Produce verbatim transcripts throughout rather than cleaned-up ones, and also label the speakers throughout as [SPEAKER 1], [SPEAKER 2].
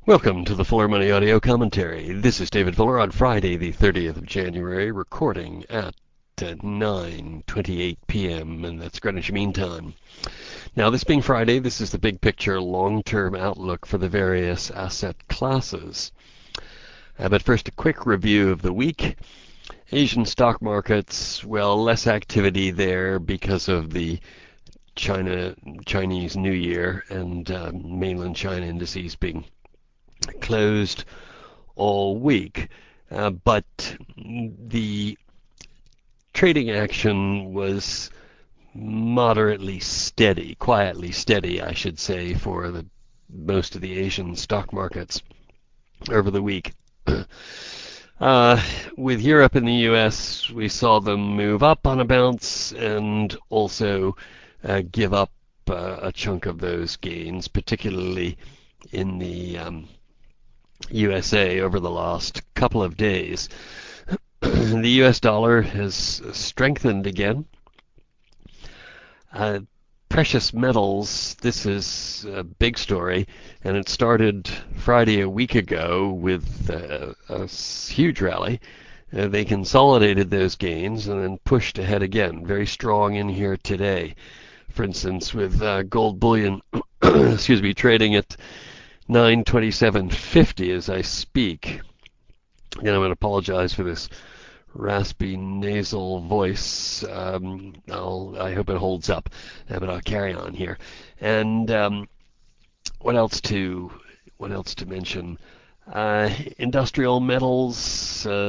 [SPEAKER 1] Welcome to the Fuller Money Audio Commentary. This is David Fuller on Friday, the thirtieth of January, recording at nine twenty-eight p.m., and that's Greenwich Mean Time. Now, this being Friday, this is the big picture long-term outlook for the various asset classes. Uh, but first, a quick review of the week. Asian stock markets, well, less activity there because of the China Chinese New Year and uh, mainland China indices being closed all week. Uh, but the trading action was moderately steady, quietly steady, I should say, for the most of the Asian stock markets over the week. Uh, with Europe and the U S, we saw them move up on a bounce and also uh, give up uh, a chunk of those gains, particularly in the um, U S A over the last couple of days. The U S dollar has strengthened again. Uh, precious metals, this is a big story, and it started Friday a week ago with uh, a huge rally. Uh, they consolidated those gains and then pushed ahead again. Very strong in here today. For instance, with uh, gold bullion, excuse me, trading at nine twenty-seven fifty as I speak. Again, I'm going to apologize for this raspy nasal voice. Um, I'll, I hope it holds up, uh, but I'll carry on here. And um, what else to what else to mention? Uh, industrial metals, a uh,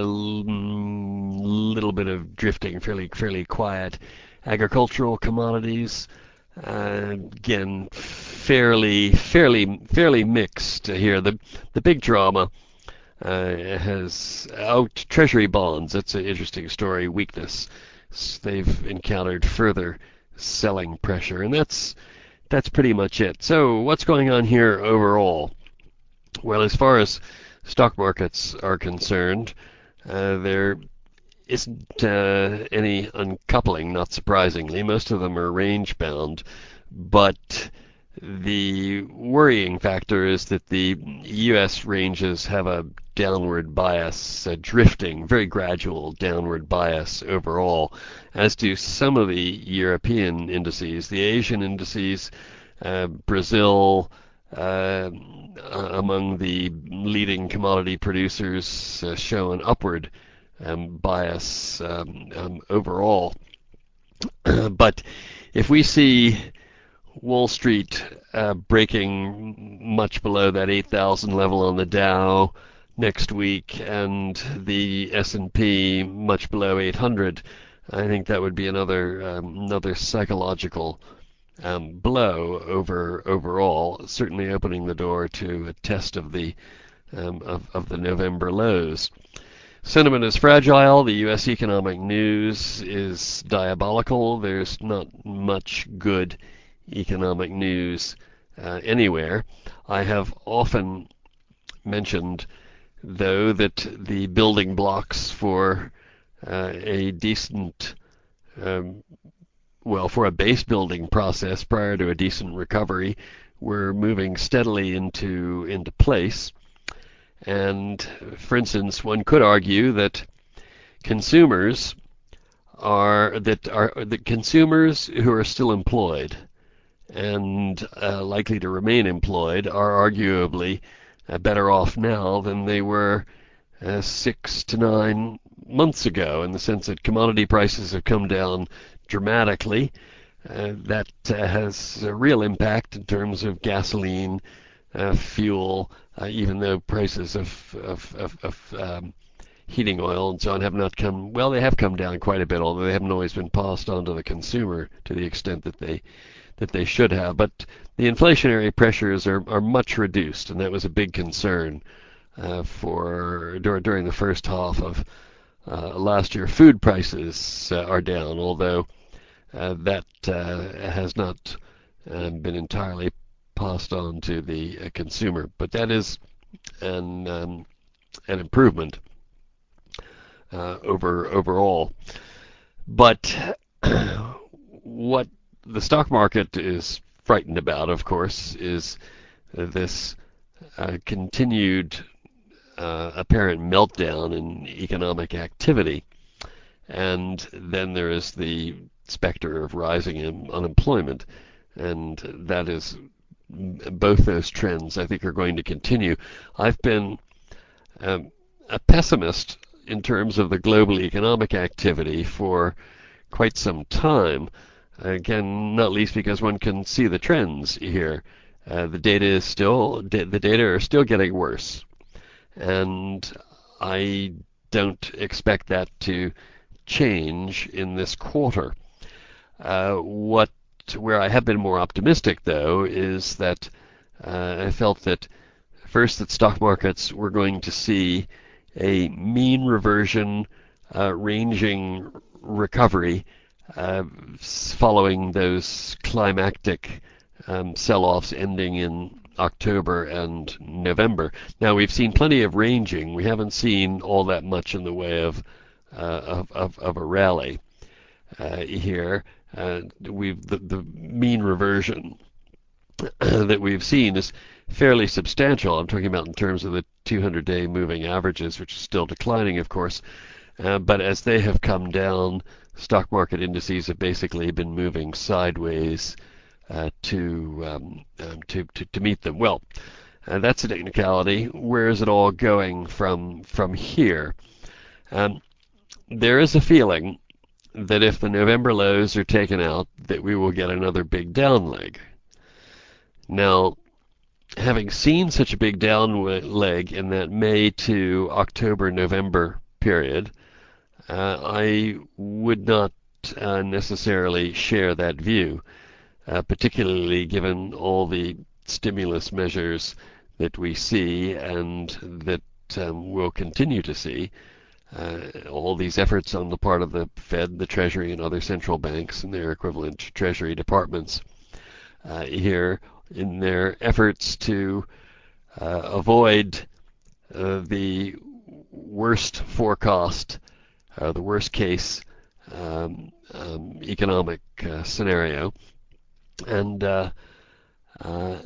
[SPEAKER 1] little bit of drifting, fairly fairly quiet. Agricultural commodities, uh, again, fairly fairly fairly mixed here. The the big drama uh, has out oh, Treasury bonds. That's an interesting story. Weakness. They've encountered further selling pressure, and that's that's pretty much it. So what's going on here overall? Well, as far as stock markets are concerned, uh, there isn't uh, any uncoupling, not surprisingly. Most of them are range bound, but the worrying factor is that the U S ranges have a downward bias, a drifting, very gradual downward bias overall, as do some of the European indices. The Asian indices, uh, Brazil, uh, among the leading commodity producers, uh, show an upward um, bias um, um, overall. But if we see Wall Street uh, breaking much below that eight thousand level on the Dow next week, and the S and P much below eight hundred, I think that would be another um, another psychological um, blow over overall, certainly opening the door to a test of the um, of, of the November lows. Sentiment is fragile. The U S economic news is diabolical. There's not much good economic news uh, anywhere. I have often mentioned, though, that the building blocks for uh, a decent, um, well, for a base building process prior to a decent recovery were moving steadily into into place. And for instance, one could argue that consumers are that are the consumers who are still employed and uh, likely to remain employed are arguably uh, better off now than they were uh, six to nine months ago, in the sense that commodity prices have come down dramatically. Uh, that uh, has a real impact in terms of gasoline, uh, fuel, uh, even though prices of, of, of, of um, heating oil and so on have not come, well, they have come down quite a bit, although they haven't always been passed on to the consumer to the extent that they that they should have. But the inflationary pressures are, are much reduced, and that was a big concern uh, for dur- during the first half of uh, last year. Food prices uh, are down, although uh, that uh, has not um, been entirely passed on to the uh, consumer. But that is an um, an improvement uh, over overall. But what the stock market is frightened about, of course, is this uh, continued uh, apparent meltdown in economic activity. And then there is the specter of rising unemployment. And that is, both those trends, I think, are going to continue. I've been um, a pessimist in terms of the global economic activity for quite some time. Again, not least because one can see the trends here. Uh, the data is still the data are still getting worse, and I don't expect that to change in this quarter. Uh, what where I have been more optimistic, though, is that uh, I felt that first that stock markets were going to see a mean reversion, uh, ranging recovery uh, following those climactic um, sell-offs ending in October and November. Now we've seen plenty of ranging. We haven't seen all that much in the way of uh, of, of, of a rally uh, here. Uh, we've the, the mean reversion that we've seen is fairly substantial. I'm talking about in terms of the two hundred day moving averages, which is still declining, of course. Uh, but as they have come down, stock market indices have basically been moving sideways uh, to, um, um, to to to meet them. Well, uh, that's a technicality. Where is it all going from from here? Um, there is a feeling that if the November lows are taken out, that we will get another big down leg. Now, having seen such a big down leg in that May to October, November period, uh, I would not uh, necessarily share that view, uh, particularly given all the stimulus measures that we see and that um, we'll continue to see. Uh, all these efforts on the part of the Fed, the Treasury, and other central banks and their equivalent Treasury departments uh, here in their efforts to uh, avoid uh, the worst forecast, uh, the worst case um, um, economic uh, scenario. And uh, uh,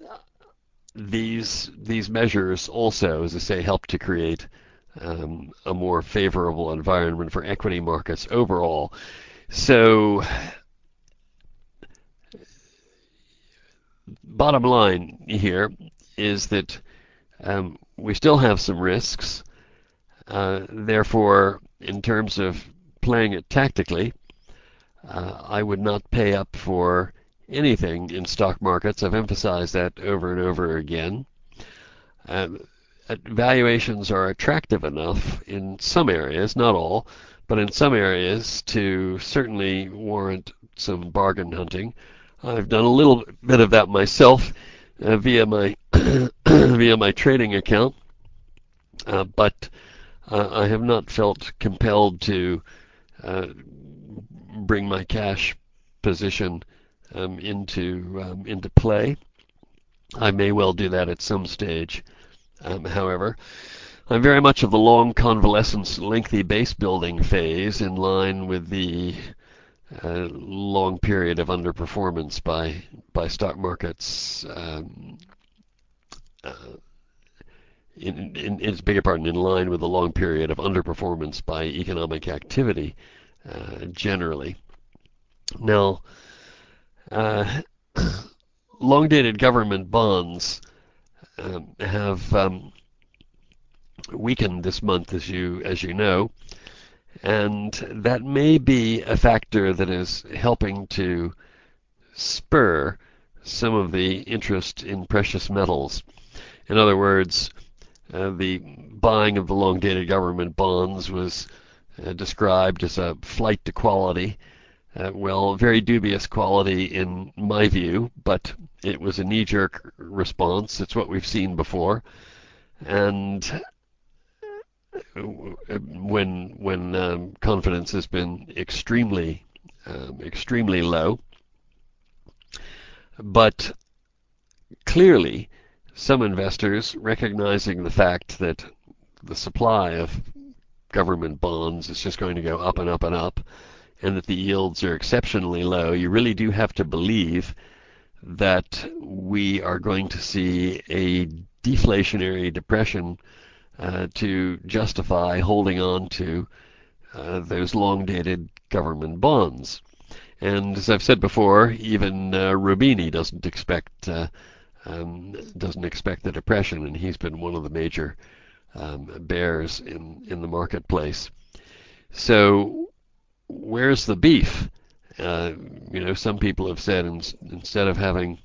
[SPEAKER 1] these these measures also, as I say, help to create um, a more favorable environment for equity markets overall. So, bottom line here is that um, we still have some risks. Uh, therefore, in terms of playing it tactically, uh, I would not pay up for anything in stock markets. I've emphasized that over and over again. Um, valuations are attractive enough in some areas, not all, but in some areas to certainly warrant some bargain hunting. I've done a little bit of that myself uh, via my via my trading account, uh, but uh, I have not felt compelled to uh, bring my cash position um, into um, into play. I may well do that at some stage. Um, however, I'm very much of the long convalescence, lengthy base building phase, in line with the uh, long period of underperformance by by stock markets. Um, uh, in, in, in its bigger part, in line with the long period of underperformance by economic activity uh, generally. Now, uh, long-dated government bonds um, have um, weakened this month, as you as you know, and that may be a factor that is helping to spur some of the interest in precious metals. In other words, uh, the buying of the long-dated government bonds was uh, described as a flight to quality. Uh, well, very dubious quality in my view, but it was a knee-jerk response. It's what we've seen before, and when when um, confidence has been extremely um, extremely low. But clearly, some investors, recognizing the fact that the supply of government bonds is just going to go up and up and up, and that the yields are exceptionally low, you really do have to believe that we are going to see a deflationary depression uh, to justify holding on to uh, those long-dated government bonds. And as I've said before, even uh, Roubini doesn't expect uh, um, doesn't expect the depression, and he's been one of the major um, bears in in the marketplace. So where's the beef? Uh, you know, some people have said in, instead of having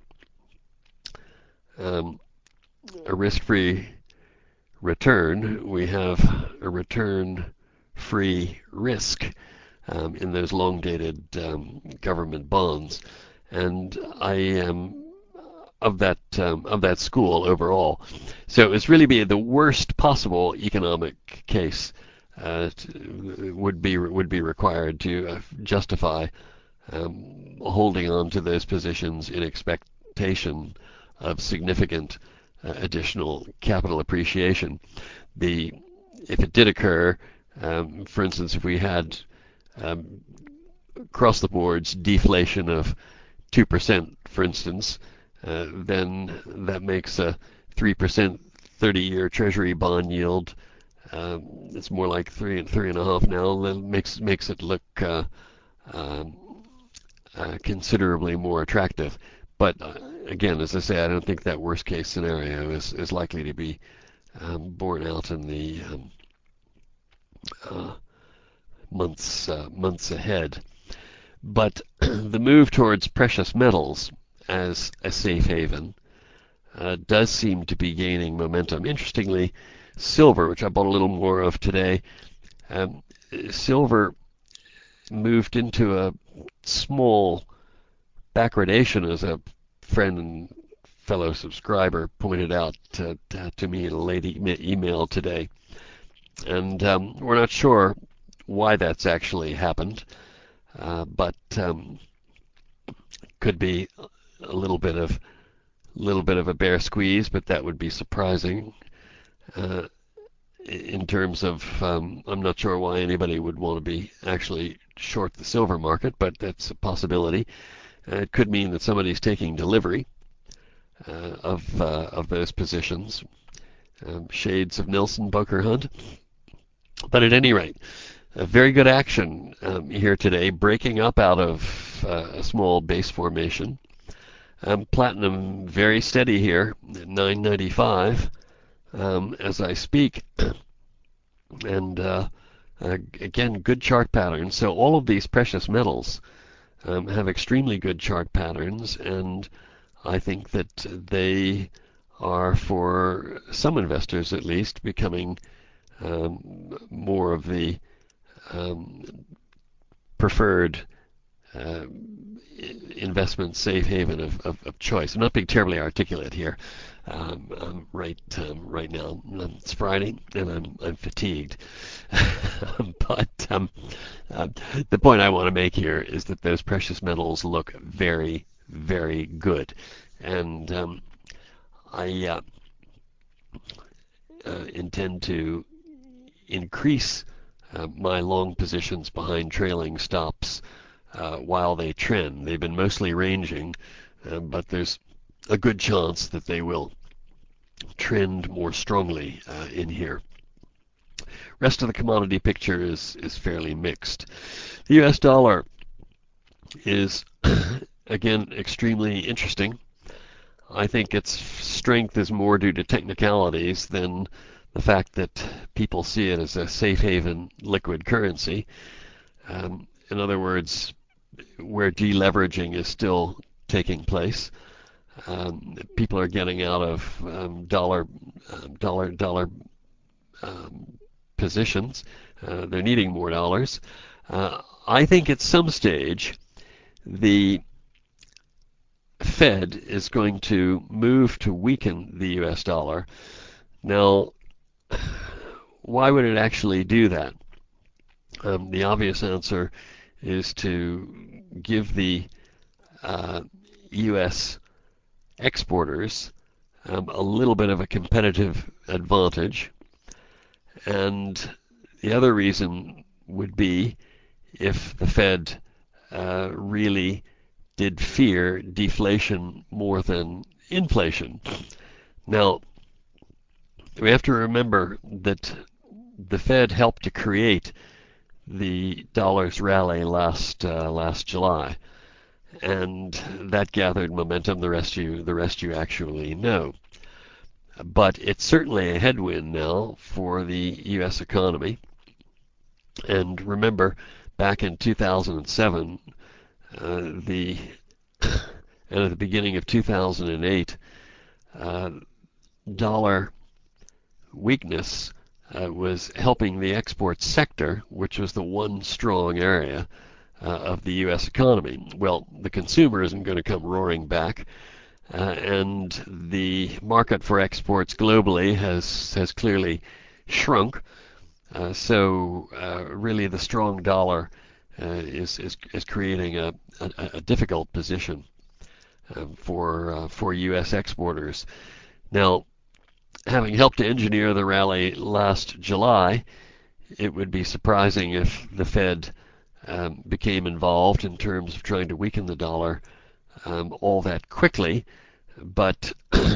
[SPEAKER 1] um, a risk-free return, we have a return-free risk um, in those long-dated um, government bonds, and I am of that um, of that school overall. So it's really be the worst possible economic case uh, to, would be would be required to uh, justify um, holding on to those positions in expectation of significant uh, additional capital appreciation. The if it did occur, um, for instance, if we had um, across the boards deflation of two percent, for instance, uh, then that makes a three percent thirty-year Treasury bond yield. Um, it's more like three and three and a half now. That makes makes it look uh, um, uh, considerably more attractive. But uh, again, as I say, I don't think that worst case scenario is, is likely to be um, borne out in the um, uh, months uh, months ahead. But the move towards precious metals as a safe haven uh, does seem to be gaining momentum. Interestingly, silver, which I bought a little more of today, um, silver moved into a small backwardation, as a friend and fellow subscriber pointed out to, to, to me in a late e- email today. And um, we're not sure why that's actually happened, uh, but um, could be a little bit of little bit of a bear squeeze, but that would be surprising. Uh, in terms of, um, I'm not sure why anybody would want to be actually short the silver market, but that's a possibility. Uh, it could mean that somebody's taking delivery uh, of uh, of those positions. Um, shades of Nelson Bunker Hunt. But at any rate, a very good action um, here today, breaking up out of uh, a small base formation. Um, platinum very steady here at nine ninety-five um, as I speak, and uh, uh, again, good chart patterns. So all of these precious metals um, have extremely good chart patterns, and I think that they are, for some investors at least, becoming um, more of the um, preferred uh, investment safe haven of, of, of choice. I'm not being terribly articulate here. Um, um, right um, right now it's Friday and I'm I'm fatigued. but um, uh, the point I want to make here is that those precious metals look very very good, and um, I uh, uh, intend to increase uh, my long positions behind trailing stops uh, while they trend. They've been mostly ranging, uh, but there's a good chance that they will trend more strongly uh, in here. Rest of the commodity picture is is fairly mixed. The U S dollar is again extremely interesting. I think its strength is more due to technicalities than the fact that people see it as a safe haven liquid currency. Um, in other words, where deleveraging is still taking place, um, people are getting out of um, dollar, um, dollar, dollar um, positions. Uh, they're needing more dollars. Uh, I think at some stage the Fed is going to move to weaken the U S dollar. Now, why would it actually do that? Um, the obvious answer is to give the uh, U S exporters um, a little bit of a competitive advantage. And the other reason would be if the Fed uh, really did fear deflation more than inflation. Now, we have to remember that the Fed helped to create the dollar's rally last uh, last July, and that gathered momentum. The rest you the rest you actually know. But it's certainly a headwind now for the U S economy. And remember, back in two thousand seven, uh, the and at the beginning of two thousand eight, uh, dollar weakness uh, was helping the export sector, which was the one strong area uh, of the U S economy. Well, the consumer isn't going to come roaring back, uh, and the market for exports globally has has clearly shrunk. Uh, so uh, really, the strong dollar uh, is, is is creating a, a, a difficult position uh, for uh, for U S exporters. Now, having helped to engineer the rally last July, it would be surprising if the Fed um, became involved in terms of trying to weaken the dollar um, all that quickly. But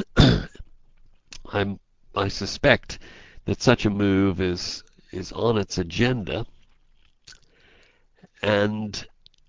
[SPEAKER 1] I'm I suspect that such a move is is on its agenda, and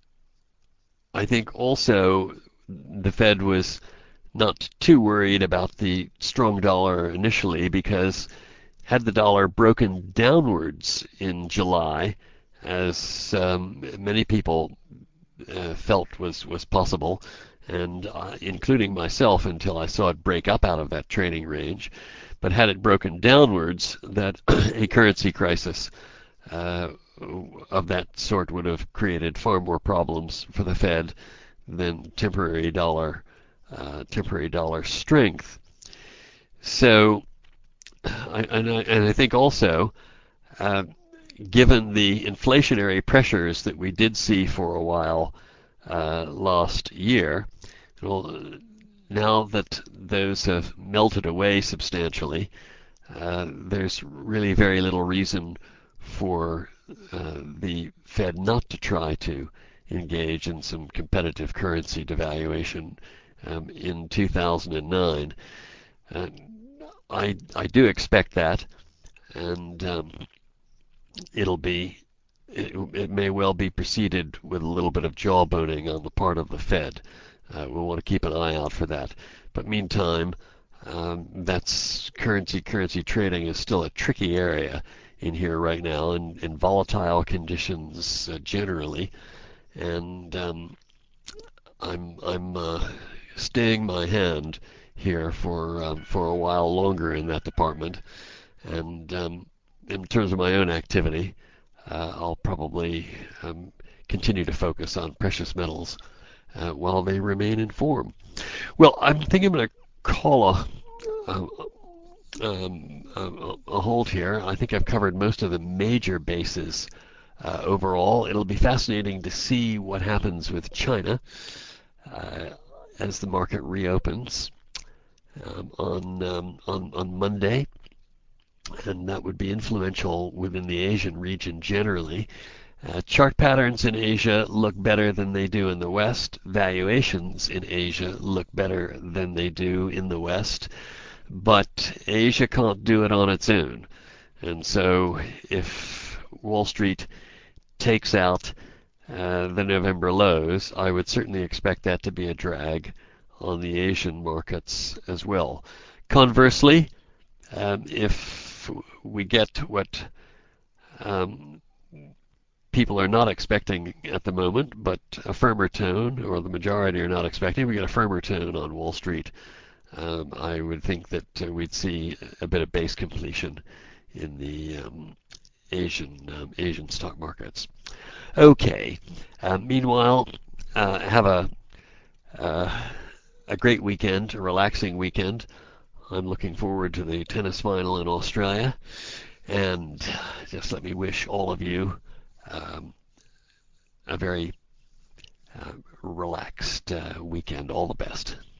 [SPEAKER 1] I think also the Fed was not too worried about the strong dollar initially, because had the dollar broken downwards in July, as um, many people uh, felt was, was possible, and uh, including myself until I saw it break up out of that trading range, but had it broken downwards, that a currency crisis uh, of that sort would have created far more problems for the Fed than temporary dollar uh, temporary dollar strength. So, I, and, I, and I think also, uh, given the inflationary pressures that we did see for a while uh, last year, well, now that those have melted away substantially, uh, there's really very little reason for uh, the Fed not to try to engage in some competitive currency devaluation um, in two thousand nine. Uh, I I do expect that, and um, it'll be it, it may well be preceded with a little bit of jawboning on the part of the Fed. Uh, we'll want to keep an eye out for that. But meantime, um, that's currency currency trading is still a tricky area in here right now, and in volatile conditions uh, generally. And um, I'm I'm uh, staying my hand here for um, for a while longer in that department. And um, in terms of my own activity, uh, I'll probably um, continue to focus on precious metals uh, while they remain in form. Well, I'm thinking I'm going to call a, a, um, a, a hold here. I think I've covered most of the major bases uh, overall. It'll be fascinating to see what happens with China uh, as the market reopens um, on, um, on on Monday, and that would be influential within the Asian region generally. Uh, chart patterns in Asia look better than they do in the West. Valuations in Asia look better than they do in the West. But Asia can't do it on its own. And so if Wall Street takes out uh, the November lows, I would certainly expect that to be a drag on the Asian markets as well. Conversely, um, if we get what um, people are not expecting at the moment, but a firmer tone, or the majority are not expecting, we get a firmer tone on Wall Street, um, I would think that uh, we'd see a bit of base completion in the um, Asian um, Asian stock markets. Okay. Uh, meanwhile, uh, have a uh, a great weekend, a relaxing weekend. I'm looking forward to the tennis final in Australia, and just let me wish all of you um, a very uh, relaxed uh, weekend. All the best.